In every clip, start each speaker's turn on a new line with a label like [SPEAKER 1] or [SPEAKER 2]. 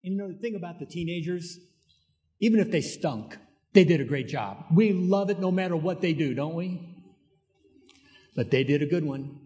[SPEAKER 1] You know, the thing about the teenagers, even if they stunk, they did a great job. We love it no matter what they do, don't we? But they did a good one.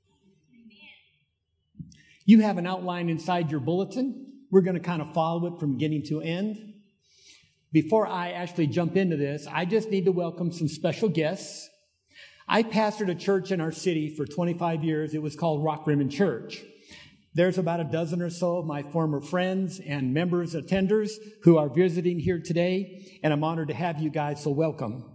[SPEAKER 1] You have an outline inside your bulletin. We're going to kind of follow it from beginning to end. Before I actually jump into this, I just need to welcome some special guests. I pastored a church in our city for 25 years. It was called Rock Rimmon Church. There's about a dozen or so of my former friends and members, attenders, who are visiting here today, and I'm honored to have you guys, so welcome.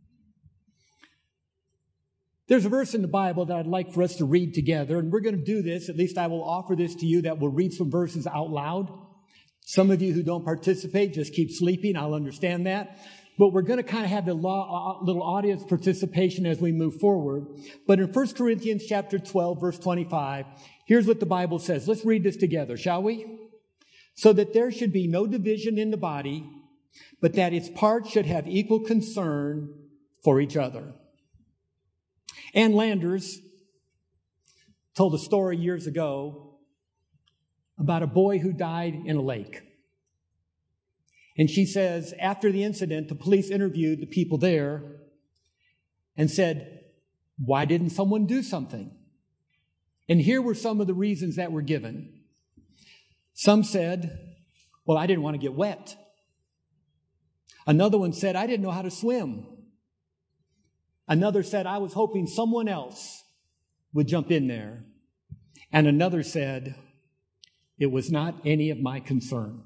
[SPEAKER 1] There's a verse in the Bible that I'd like for us to read together, and we're going to do this, at least I will offer this to you, that we'll read some verses out loud. Some of you who don't participate just keep sleeping, I'll understand that. But we're going to kind of have the little audience participation as we move forward. But in 1 Corinthians chapter 12, verse 25, here's what the Bible says. Let's read this together, shall we? So that there should be no division in the body, but that its parts should have equal concern for each other. Ann Landers told a story years ago about a boy who died in a lake. And she says, after the incident, the police interviewed the people there and said, why didn't someone do something? And here were some of the reasons that were given. Some said, well, I didn't want to get wet. Another one said, I didn't know how to swim. Another said, I was hoping someone else would jump in there. And another said, it was not any of my concern.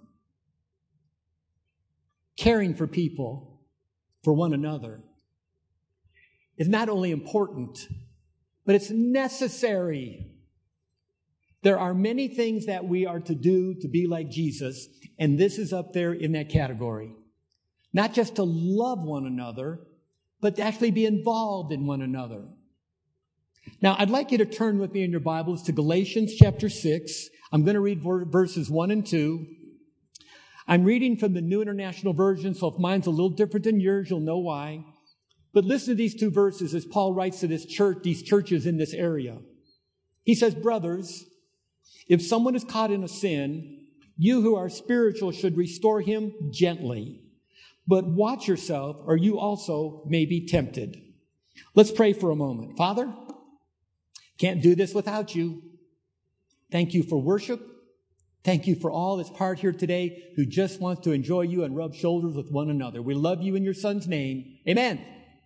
[SPEAKER 1] Caring for people, for one another, is not only important, but it's necessary. There are many things that we are to do to be like Jesus, and this is up there in that category. Not just to love one another, but to actually be involved in one another. Now, I'd like you to turn with me in your Bibles to Galatians chapter 6. I'm going to read verses 1 and 2. I'm reading from the New International Version, so if mine's a little different than yours, you'll know why. But listen to these two verses as Paul writes to this church, these churches in this area. He says, brothers, if someone is caught in a sin, you who are spiritual should restore him gently. But watch yourself, or you also may be tempted. Let's pray for a moment. Father, can't do this without you. Thank you for worship. Thank you for all that's part here today who just wants to enjoy you and rub shoulders with one another. We love you in your Son's name. Amen.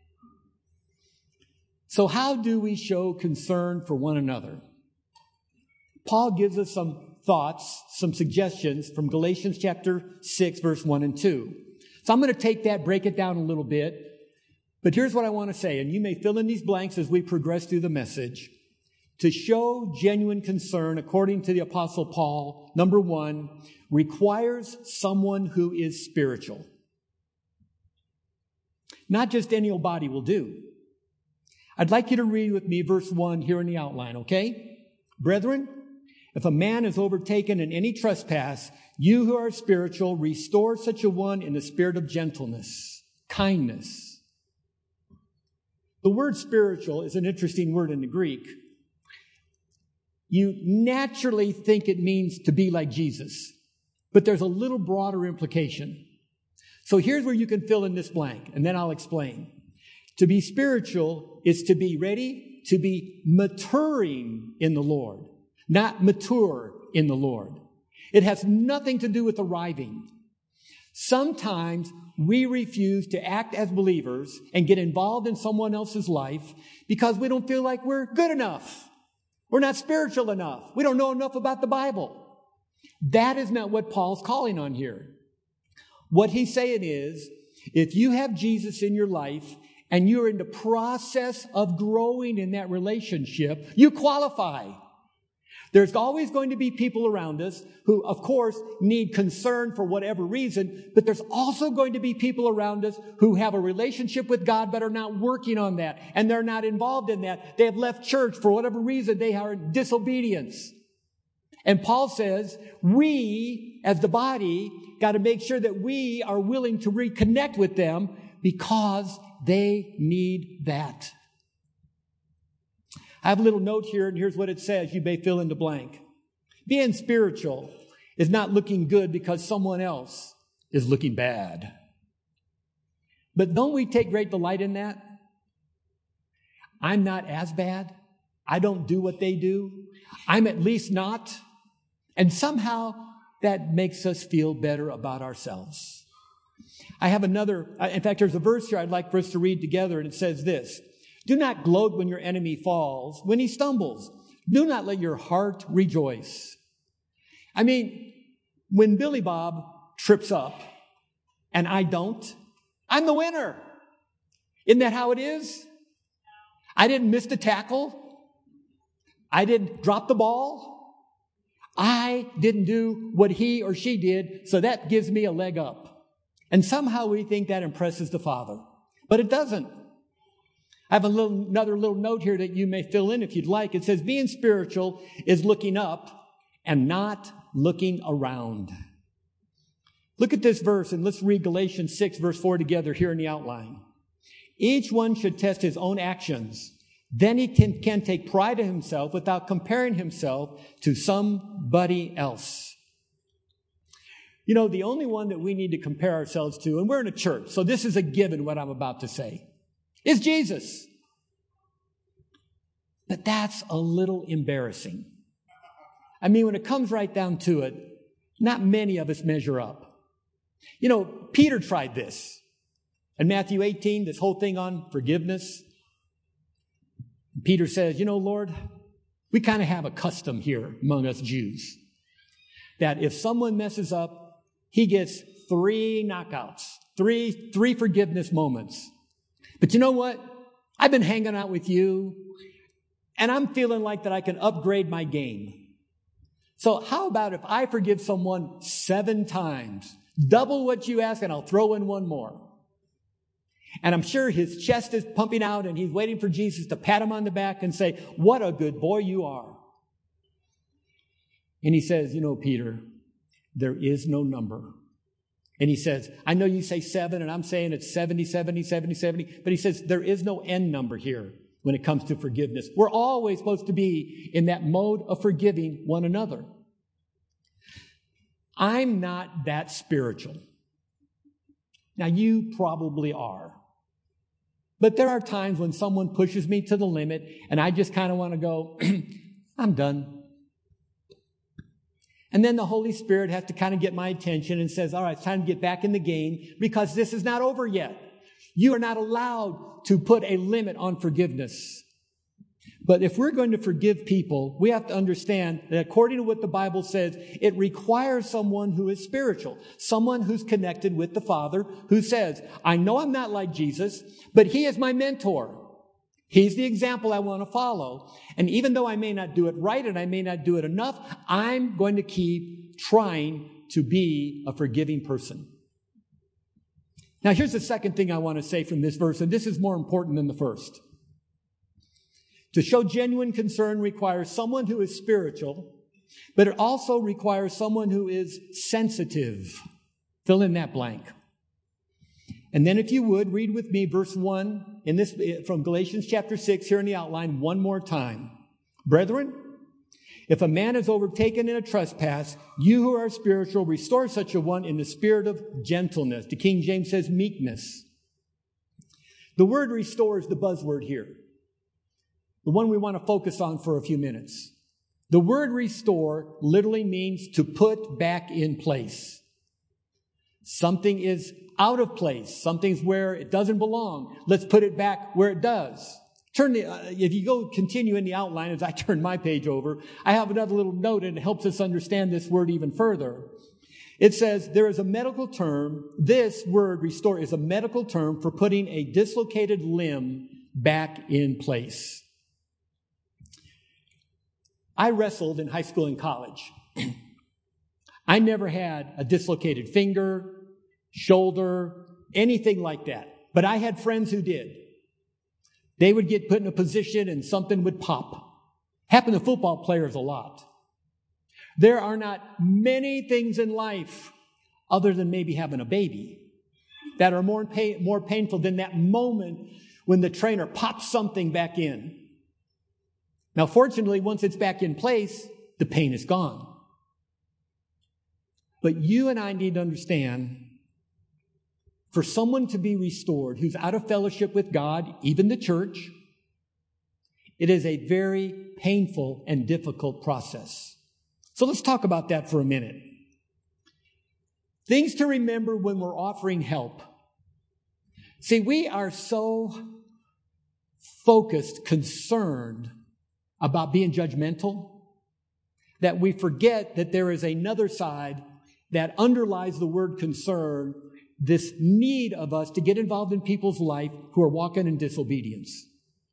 [SPEAKER 1] So how do we show concern for one another? Paul gives us some thoughts, some suggestions from Galatians chapter 6, verse 1 and 2. So I'm going to take that, break it down a little bit. But here's what I want to say, and you may fill in these blanks as we progress through the message. To show genuine concern, according to the Apostle Paul, number one, requires someone who is spiritual. Not just any old body will do. I'd like you to read with me verse 1 here in the outline, okay? Brethren, if a man is overtaken in any trespass, you who are spiritual, restore such a one in the spirit of gentleness, kindness. The word spiritual is an interesting word in the Greek. You naturally think it means to be like Jesus, but there's a little broader implication. So here's where you can fill in this blank, and then I'll explain. To be spiritual is to be ready, to be maturing in the Lord, not mature in the Lord. It has nothing to do with arriving. Sometimes we refuse to act as believers and get involved in someone else's life because we don't feel like we're good enough. We're not spiritual enough. We don't know enough about the Bible. That is not what Paul's calling on here. What he's saying is, if you have Jesus in your life and you're in the process of growing in that relationship, you qualify. There's always going to be people around us who, of course, need concern for whatever reason, but there's also going to be people around us who have a relationship with God but are not working on that, and they're not involved in that. They have left church for whatever reason. They are in disobedience. And Paul says, we, as the body, got to make sure that we are willing to reconnect with them because they need that. I have a little note here, and here's what it says. You may fill in the blank. Being spiritual is not looking good because someone else is looking bad. But don't we take great delight in that? I'm not as bad. I don't do what they do. I'm at least not. And somehow that makes us feel better about ourselves. I have in fact, there's a verse here I'd like for us to read together, and it says this: do not gloat when your enemy falls, when he stumbles. Do not let your heart rejoice. I mean, when Billy Bob trips up and I don't, I'm the winner. Isn't that how it is? I didn't miss the tackle. I didn't drop the ball. I didn't do what he or she did, so that gives me a leg up. And somehow we think that impresses the Father. But it doesn't. I have another little note here that you may fill in if you'd like. It says, being spiritual is looking up and not looking around. Look at this verse, and let's read Galatians 6, verse 4 together here in the outline. Each one should test his own actions. Then he can take pride in himself without comparing himself to somebody else. You know, the only one that we need to compare ourselves to, and we're in a church, so this is a given what I'm about to say, is Jesus. But that's a little embarrassing. I mean, when it comes right down to it, not many of us measure up. You know, Peter tried this. In Matthew 18, this whole thing on forgiveness, Peter says, you know, Lord, we kind of have a custom here among us Jews that if someone messes up, he gets 3 knockouts, three forgiveness moments. But you know what? I've been hanging out with you, and I'm feeling like that I can upgrade my game. So how about if I forgive someone 7 times, double what you ask, and I'll throw in 1 more. And I'm sure his chest is pumping out, and he's waiting for Jesus to pat him on the back and say, what a good boy you are. And he says, you know, Peter, there is no number. And he says, I know you say 7, and I'm saying it's 70, 70, 70, 70. But he says, there is no end number here when it comes to forgiveness. We're always supposed to be in that mode of forgiving one another. I'm not that spiritual. Now, you probably are. But there are times when someone pushes me to the limit, and I just kind of want to go, I'm done. And then the Holy Spirit has to kind of get my attention and says, all right, it's time to get back in the game because this is not over yet. You are not allowed to put a limit on forgiveness. But if we're going to forgive people, we have to understand that according to what the Bible says, it requires someone who is spiritual, someone who's connected with the Father, who says, I know I'm not like Jesus, but he is my mentor. He's the example I want to follow. And even though I may not do it right and I may not do it enough, I'm going to keep trying to be a forgiving person. Now, here's the second thing I want to say from this verse, and this is more important than the first. To show genuine concern requires someone who is spiritual, but it also requires someone who is sensitive. Fill in that blank. And then if you would, read with me verse 1 in this from Galatians chapter 6 here in the outline one more time. Brethren, if a man is overtaken in a trespass, you who are spiritual, restore such a one in the spirit of gentleness. The King James says meekness. The word restore is the buzzword here. The one we want to focus on for a few minutes. The word restore literally means to put back in place. Something is out of place. Something's where it doesn't belong. Let's put it back where it does. If you go continue in the outline as I turn my page over, I have another little note and it helps us understand this word even further. It says there is a medical term. This word restore is a medical term for putting a dislocated limb back in place. I wrestled in high school and college. I never had a dislocated finger, shoulder, anything like that. But I had friends who did. They would get put in a position and something would pop. Happened to football players a lot. There are not many things in life other than maybe having a baby that are more painful than that moment when the trainer pops something back in. Now, fortunately, once it's back in place, the pain is gone. But you and I need to understand, for someone to be restored who's out of fellowship with God, even the church, it is a very painful and difficult process. So let's talk about that for a minute. Things to remember when we're offering help. See, we are so focused, concerned about being judgmental that we forget that there is another side that underlies the word concern, this need of us to get involved in people's life who are walking in disobedience.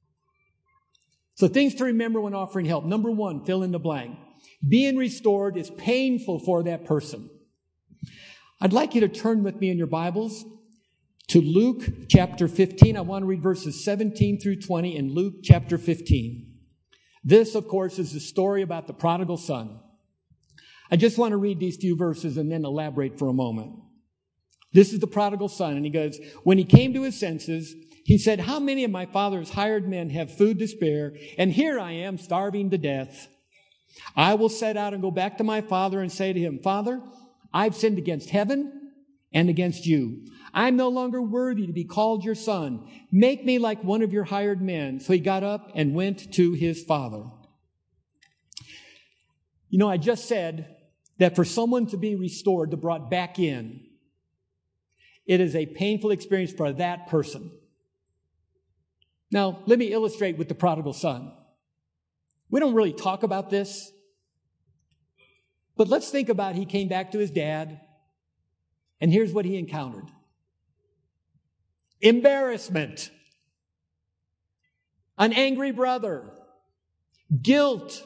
[SPEAKER 1] So things to remember when offering help. Number one, fill in the blank. Being restored is painful for that person. I'd like you to turn with me in your Bibles to Luke chapter 15. I want to read verses 17 through 20 in Luke chapter 15. This, of course, is the story about the prodigal son. I just want to read these few verses and then elaborate for a moment. This is the prodigal son, and he goes, when he came to his senses, he said, how many of my father's hired men have food to spare, and here I am starving to death? I will set out and go back to my father and say to him, Father, I've sinned against heaven and against you. I'm no longer worthy to be called your son. Make me like one of your hired men. So he got up and went to his father. You know, I just said that for someone to be restored, to brought back in, it is a painful experience for that person. Now, let me illustrate with the prodigal son. We don't really talk about this, but let's think about he came back to his dad, and here's what he encountered. Embarrassment, an angry brother, guilt,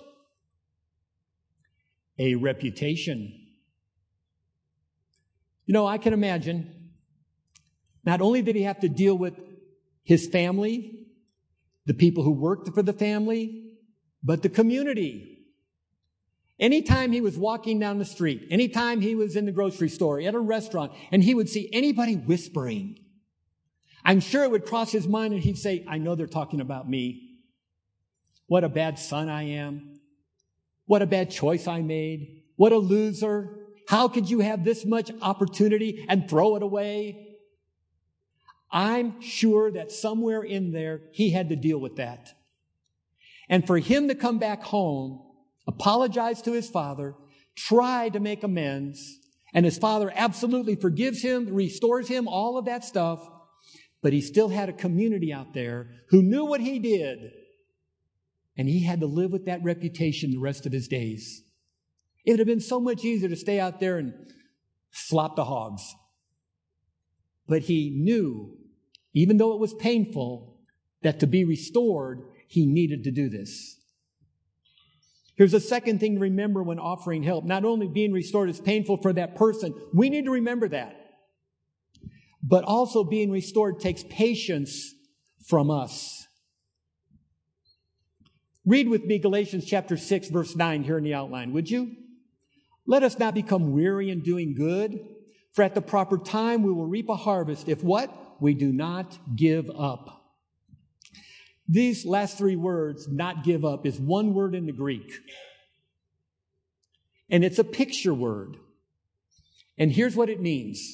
[SPEAKER 1] a reputation. You know, I can imagine, not only did he have to deal with his family, the people who worked for the family, but the community. Anytime he was walking down the street, anytime he was in the grocery store, at a restaurant, and he would see anybody whispering, I'm sure it would cross his mind and he'd say, I know they're talking about me. What a bad son I am. What a bad choice I made. What a loser. How could you have this much opportunity and throw it away? I'm sure that somewhere in there, he had to deal with that. And for him to come back home, apologize to his father, try to make amends, and his father absolutely forgives him, restores him, all of that stuff, but he still had a community out there who knew what he did, and he had to live with that reputation the rest of his days. It would have been so much easier to stay out there and slop the hogs. But he knew, even though it was painful, that to be restored, he needed to do this. Here's a second thing to remember when offering help. Not only being restored is painful for that person, we need to remember that. But also being restored takes patience from us. Read with me Galatians chapter 6, verse 9 here in the outline, would you? Let us not become weary in doing good, for at the proper time we will reap a harvest if what? We do not give up. These last three words, not give up, is one word in the Greek. And it's a picture word. And here's what it means.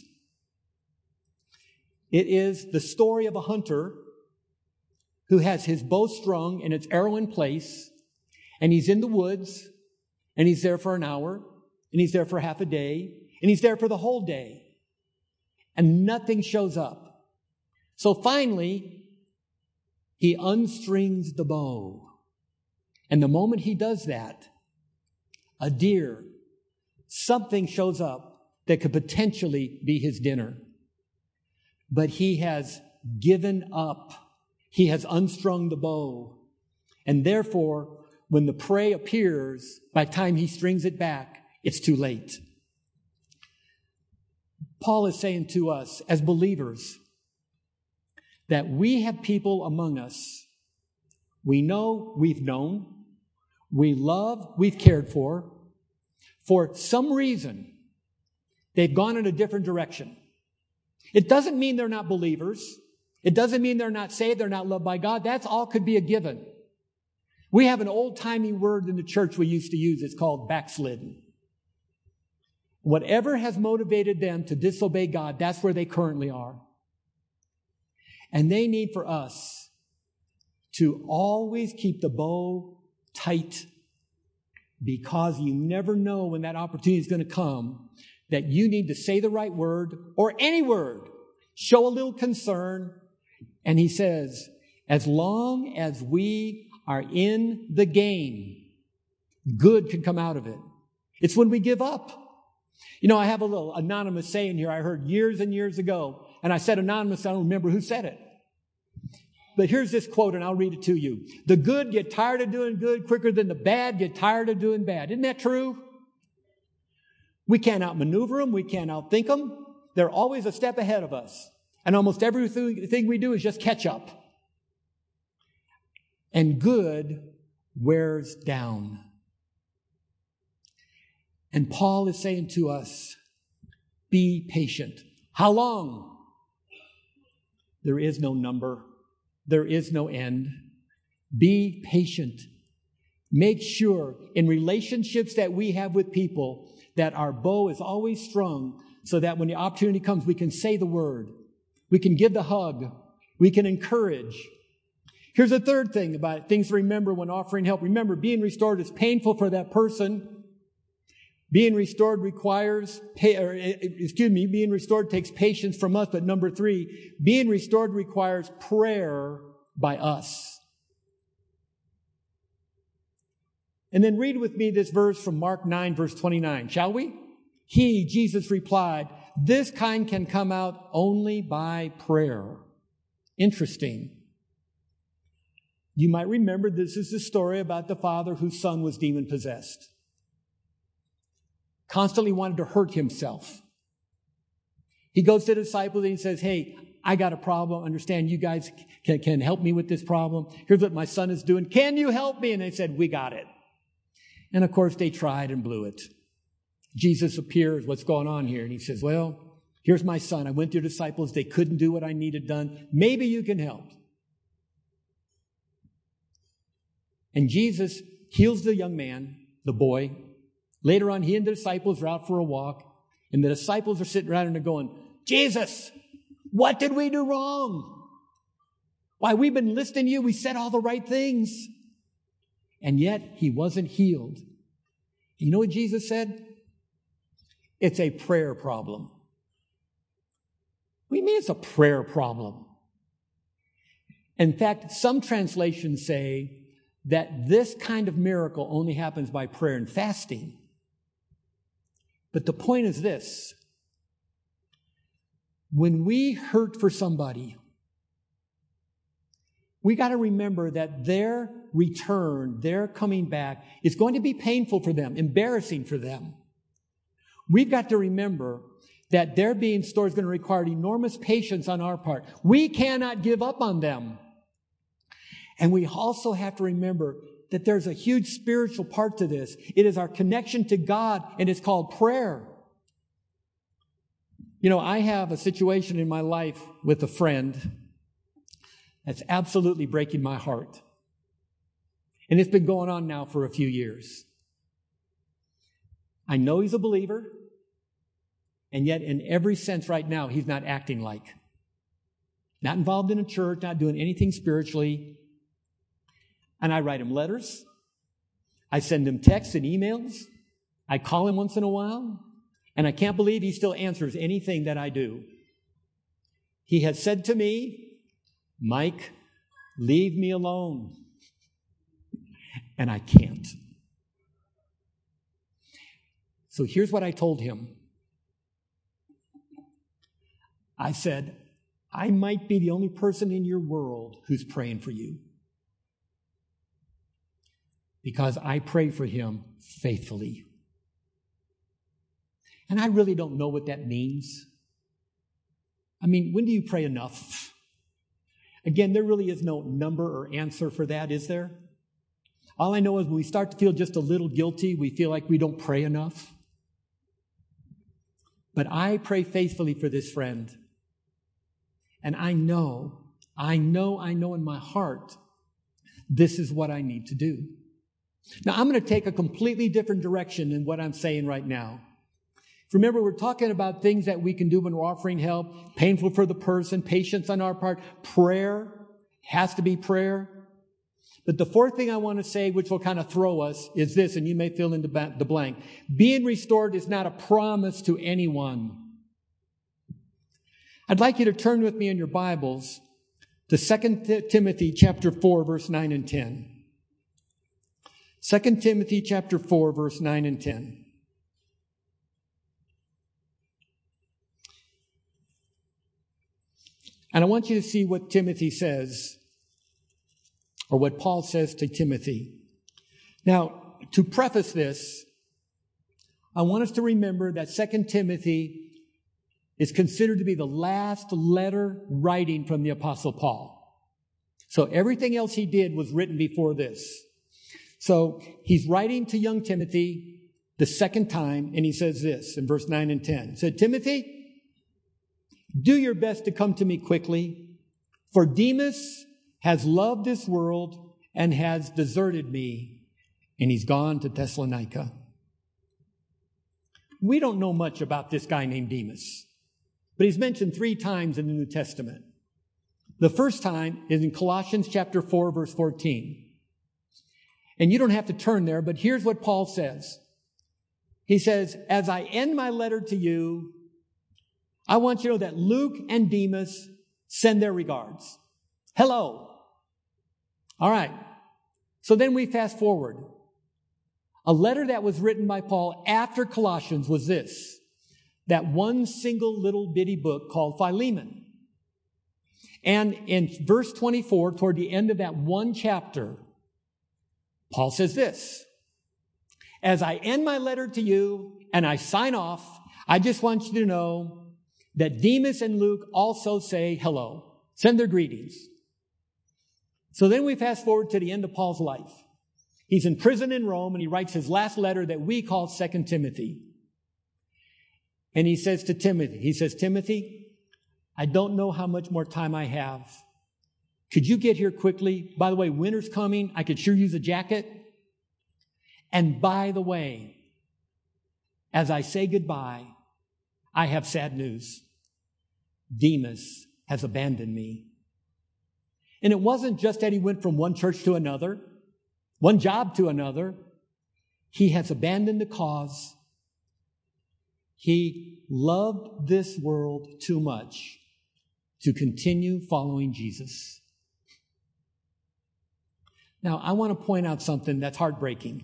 [SPEAKER 1] It is the story of a hunter who has his bow strung and its arrow in place, and he's in the woods, and he's there for an hour, and he's there for half a day, and he's there for the whole day, and nothing shows up. So finally, he unstrings the bow. And the moment he does that, a deer, something shows up that could potentially be his dinner. But he has given up. He has unstrung the bow. And therefore, when the prey appears, by the time he strings it back, it's too late. Paul is saying to us as believers that we have people among us we know, we've known, we love, we've cared for some reason, they've gone in a different direction. It doesn't mean they're not believers. It doesn't mean they're not saved, they're not loved by God. That's all could be a given. We have an old-timey word in the church we used to use. It's called backslidden. Whatever has motivated them to disobey God, that's where they currently are. And they need for us to always keep the bow tight, because you never know when that opportunity is going to come that you need to say the right word or any word, show a little concern. And he says, as long as we are in the game, good can come out of it. It's when we give up. You know, I have a little anonymous saying here I heard years and years ago, and I said anonymous, I don't remember who said it. But here's this quote, and I'll read it to you. The good get tired of doing good quicker than the bad get tired of doing bad. Isn't that true? We can't outmaneuver them. We can't outthink them. They're always a step ahead of us. And almost everything we do is just catch up. And good wears down. And Paul is saying to us, be patient. How long? There is no number. There is no end. Be patient. Make sure in relationships that we have with people that our bow is always strung, so that when the opportunity comes, we can say the word. We can give the hug. We can encourage. Here's a third thing about things to remember when offering help. Remember, being restored is painful for that person. Being restored being restored takes patience from us. But number 3, being restored requires prayer by us. And then read with me this verse from Mark 9, verse 29, shall we? He, Jesus, replied, this kind can come out only by prayer. Interesting. You might remember this is the story about the father whose son was demon-possessed. Constantly wanted to hurt himself. He goes to the disciples and he says, hey, I got a problem. Understand you guys can help me with this problem. Here's what my son is doing. Can you help me? And they said, we got it. And of course they tried and blew it. Jesus appears, what's going on here? And he says, well, here's my son. I went to your disciples. They couldn't do what I needed done. Maybe you can help. And Jesus heals the young man, the boy. Later on, he and the disciples are out for a walk, and the disciples are sitting around and they're going, Jesus, what did we do wrong? Why, we've been listening to you. We said all the right things. And yet, he wasn't healed. You know what Jesus said? It's a prayer problem. What do you mean it's a prayer problem? In fact, some translations say that this kind of miracle only happens by prayer and fasting. But the point is this. When we hurt for somebody, we got to remember that their return, their coming back, is going to be painful for them, embarrassing for them. We've got to remember that their being restored is going to require enormous patience on our part. We cannot give up on them. And we also have to remember that there's a huge spiritual part to this. It is our connection to God, and it's called prayer. You know, I have a situation in my life with a friend that's absolutely breaking my heart. And it's been going on now for a few years. I know he's a believer, and yet in every sense right now, he's not acting like. Not involved in a church, not doing anything spiritually. And I write him letters. I send him texts and emails. I call him once in a while. And I can't believe he still answers anything that I do. He has said to me, Mike, leave me alone. And I can't. So here's what I told him. I said, I might be the only person in your world who's praying for you. Because I pray for him faithfully. And I really don't know what that means. I mean, when do you pray enough? Again, there really is no number or answer for that, is there? All I know is when we start to feel just a little guilty, we feel like we don't pray enough. But I pray faithfully for this friend. And I know in my heart, this is what I need to do. Now, I'm going to take a completely different direction than what I'm saying right now. Remember, we're talking about things that we can do when we're offering help, painful for the person, patience on our part, prayer, has to be prayer. But the fourth thing I want to say, which will kind of throw us, is this, and you may fill in the blank. Being restored is not a promise to anyone. I'd like you to turn with me in your Bibles to 2 Timothy chapter 4, verse 9 and 10. 2 Timothy chapter 4, verse 9 and 10. And I want you to see what Timothy says, or what Paul says to Timothy. Now, to preface this, I want us to remember that 2 Timothy is considered to be the last letter writing from the Apostle Paul. So everything else he did was written before this. So he's writing to young Timothy the second time, and he says this in verse 9 and 10. He said, Timothy, do your best to come to me quickly, for Demas has loved this world and has deserted me, and he's gone to Thessalonica. We don't know much about this guy named Demas, but he's mentioned 3 times in the New Testament. The first time is in Colossians chapter 4, verse 14. And you don't have to turn there, but here's what Paul says. He says, as I end my letter to you, I want you to know that Luke and Demas send their regards. Hello. All right. So then we fast forward. A letter that was written by Paul after Colossians was this. That one single little bitty book called Philemon. And in verse 24, toward the end of that one chapter, Paul says this. As I end my letter to you and I sign off, I just want you to know that Demas and Luke also say hello. Send their greetings. So then we fast forward to the end of Paul's life. He's in prison in Rome and he writes his last letter that we call 2 Timothy. And he says to Timothy, Timothy, I don't know how much more time I have. Could you get here quickly? By the way, winter's coming. I could sure use a jacket. And by the way, as I say goodbye, I have sad news. Demas has abandoned me. And it wasn't just that he went from one church to another, one job to another. He has abandoned the cause. He loved this world too much to continue following Jesus. Now, I want to point out something that's heartbreaking.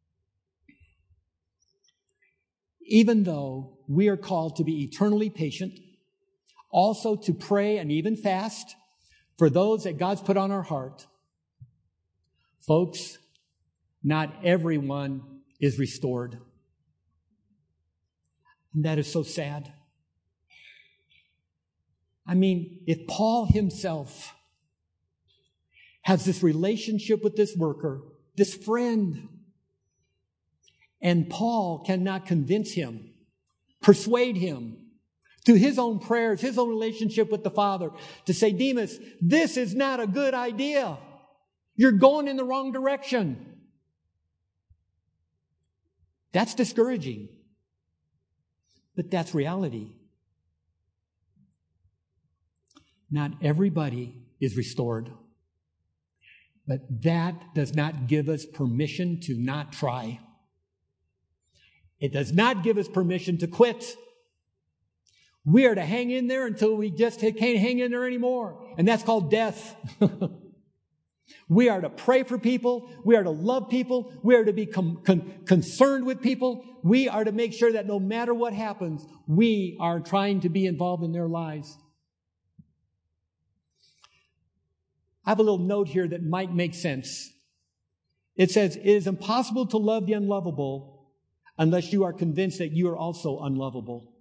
[SPEAKER 1] Even though we are called to be eternally patient, also to pray and even fast for those that God's put on our heart, folks, not everyone is restored. And that is so sad. I mean, if Paul himself has this relationship with this worker, this friend, and Paul cannot convince him, persuade him through his own prayers, his own relationship with the Father, to say, Demas, this is not a good idea. You're going in the wrong direction. That's discouraging. But that's reality. Not everybody is restored. But that does not give us permission to not try. It does not give us permission to quit. We are to hang in there until we just can't hang in there anymore. And that's called death. We are to pray for people. We are to love people. We are to be concerned with people. We are to make sure that no matter what happens, we are trying to be involved in their lives. I have a little note here that might make sense. It says, it is impossible to love the unlovable unless you are convinced that you are also unlovable.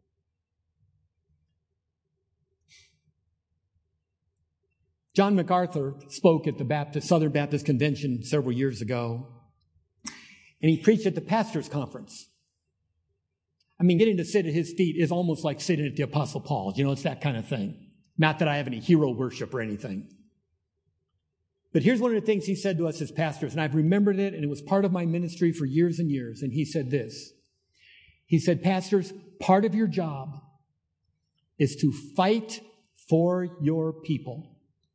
[SPEAKER 1] John MacArthur spoke at the Southern Baptist Convention several years ago, and he preached at the pastors' conference. I mean, getting to sit at his feet is almost like sitting at the Apostle Paul's. You know, it's that kind of thing. Not that I have any hero worship or anything. But here's one of the things he said to us as pastors, and I've remembered it, and it was part of my ministry for years and years, and he said this. He said, pastors, part of your job is to fight for your people.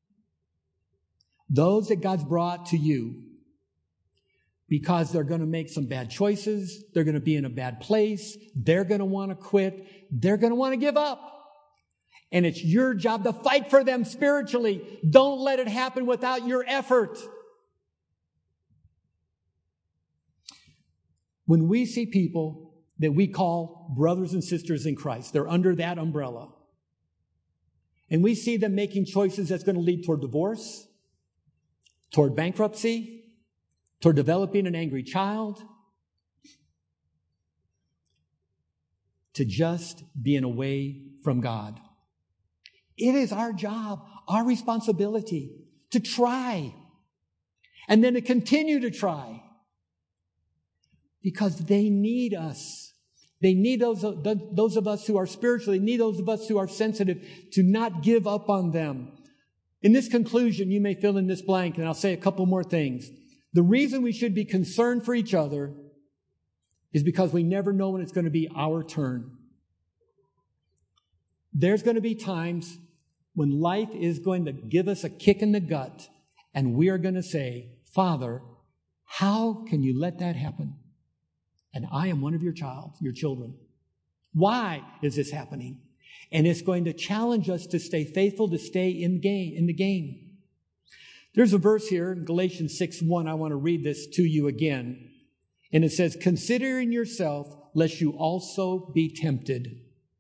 [SPEAKER 1] Those that God's brought to you because they're going to make some bad choices. They're going to be in a bad place. They're going to want to quit. They're going to want to give up. And it's your job to fight for them spiritually. Don't let it happen without your effort. When we see people that we call brothers and sisters in Christ, they're under that umbrella, and we see them making choices that's going to lead toward divorce, toward bankruptcy, toward developing an angry child, to just being away from God. It is our job, our responsibility to try, and then to continue to try, because they need us. They need those of us who are spiritual. They need those of us who are sensitive to not give up on them. In this conclusion, you may fill in this blank, and I'll say a couple more things. The reason we should be concerned for each other is because we never know when it's going to be our turn. There's going to be times when life is going to give us a kick in the gut, and we are going to say, Father, how can you let that happen? And I am one of your children. Why is this happening? And it's going to challenge us to stay faithful, to stay in the game. There's a verse here in Galatians 6:1. I want to read this to you again. And it says, considering yourself, lest you also be tempted.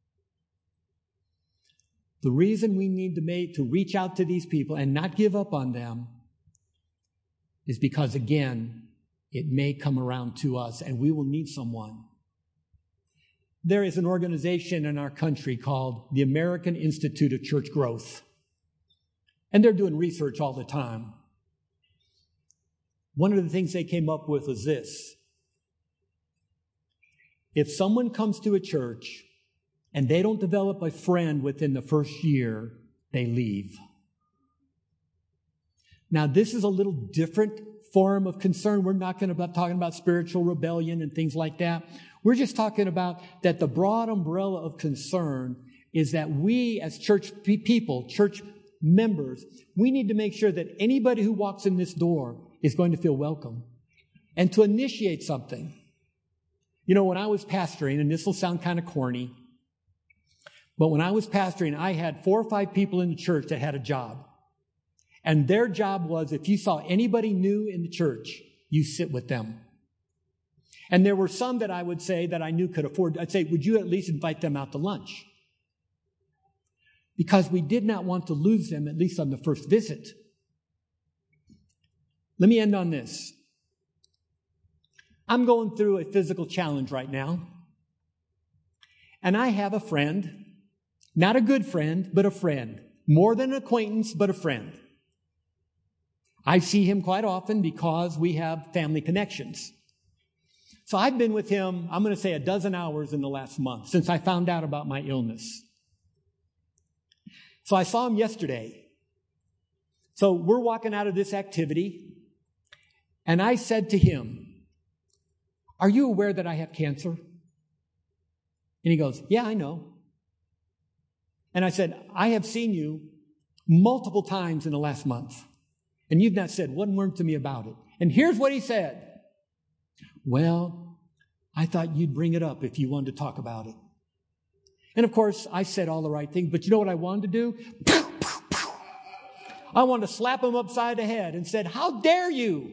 [SPEAKER 1] The reason we need to reach out to these people and not give up on them is because, again, it may come around to us and we will need someone. There is an organization in our country called the American Institute of Church Growth. And they're doing research all the time. One of the things they came up with was this. If someone comes to a church and they don't develop a friend within the first year, they leave. Now, this is a little different form of concern. We're not going to be talking about spiritual rebellion and things like that. We're just talking about that the broad umbrella of concern is that we as church people, church members, we need to make sure that anybody who walks in this door is going to feel welcome and to initiate something. You know, when I was pastoring, and this will sound kind of corny, but when I was pastoring, I had 4 or 5 people in the church that had a job. And their job was, if you saw anybody new in the church, you sit with them. And there were some that I would say that I knew could afford. I'd say, would you at least invite them out to lunch? Because we did not want to lose them, at least on the first visit. Let me end on this. I'm going through a physical challenge right now. And I have a friend, not a good friend, but a friend. More than an acquaintance, but a friend. I see him quite often because we have family connections. So I've been with him, I'm going to say 12 hours in the last month since I found out about my illness. So I saw him yesterday. So we're walking out of this activity, and I said to him, are you aware that I have cancer? And he goes, yeah, I know. And I said, I have seen you multiple times in the last month. And you've not said one word to me about it. And here's what he said. Well, I thought you'd bring it up if you wanted to talk about it. And of course, I said all the right things, but you know what I wanted to do? I wanted to slap him upside the head and said, how dare you?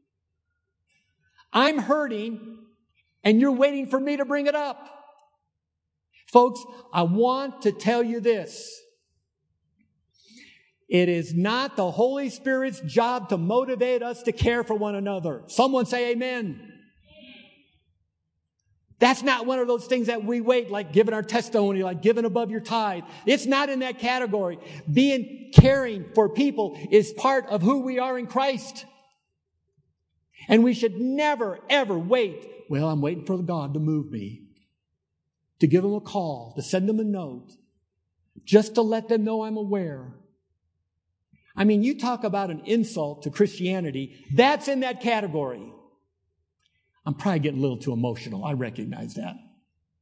[SPEAKER 1] I'm hurting and you're waiting for me to bring it up. Folks, I want to tell you this. It is not the Holy Spirit's job to motivate us to care for one another. Someone say amen. That's not one of those things that we wait, like giving our testimony, like giving above your tithe. It's not in that category. Caring for people is part of who we are in Christ. And we should never, ever wait. Well, I'm waiting for God to move me, to give them a call, to send them a note, just to let them know I'm aware. I mean, you talk about an insult to Christianity, that's in that category. I'm probably getting a little too emotional. I recognize that.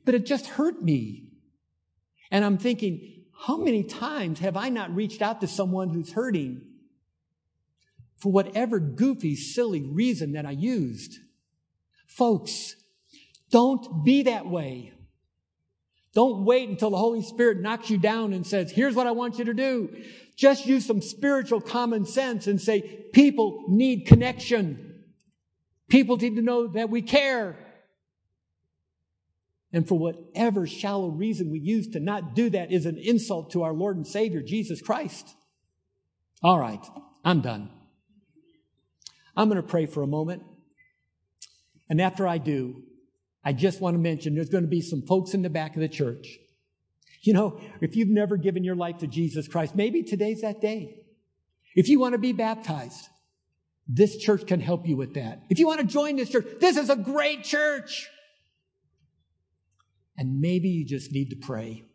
[SPEAKER 1] but it just hurt me. And I'm thinking, how many times have I not reached out to someone who's hurting for whatever goofy, silly reason that I used? Folks, don't be that way. Don't wait until the Holy Spirit knocks you down and says, here's what I want you to do. Just use some spiritual common sense and say, people need connection. People need to know that we care. And for whatever shallow reason we use to not do that is an insult to our Lord and Savior, Jesus Christ. All right, I'm done. I'm going to pray for a moment. And after I do, I just want to mention there's going to be some folks in the back of the church. You know, if you've never given your life to Jesus Christ, maybe today's that day. If you want to be baptized, this church can help you with that. If you want to join this church, this is a great church. And maybe you just need to pray.